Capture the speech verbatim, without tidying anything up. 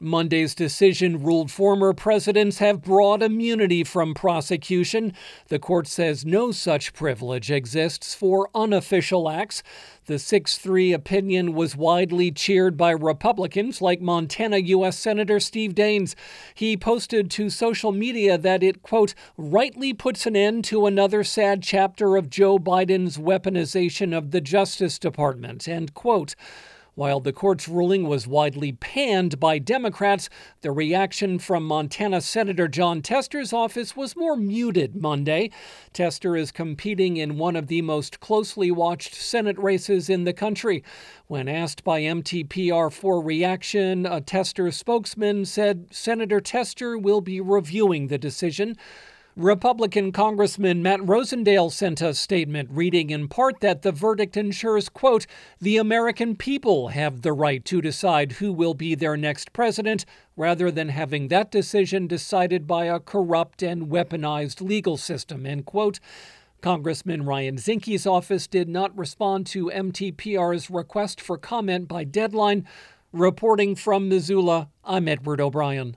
Monday's decision ruled former presidents have broad immunity from prosecution. The court says no such privilege exists for unofficial acts. The six three opinion was widely cheered by Republicans like Montana U S Senator Steve Daines. He posted to social media that it, quote, rightly puts an end to another sad chapter of Joe Biden's weaponization of the Justice Department, end quote. While the court's ruling was widely panned by Democrats, the reaction from Montana Senator Jon Tester's office was more muted Monday. Tester is competing in one of the most closely watched Senate races in the country. When asked by M T P R for reaction, a Tester spokesman said Senator Tester will be reviewing the decision. Republican Congressman Matt Rosendale sent a statement reading in part that the verdict ensures, quote, the American people have the right to decide who will be their next president, rather than having that decision decided by a corrupt and weaponized legal system, end quote. Congressman Ryan Zinke's office did not respond to M T P R's request for comment by deadline. Reporting from Missoula, I'm Edward O'Brien.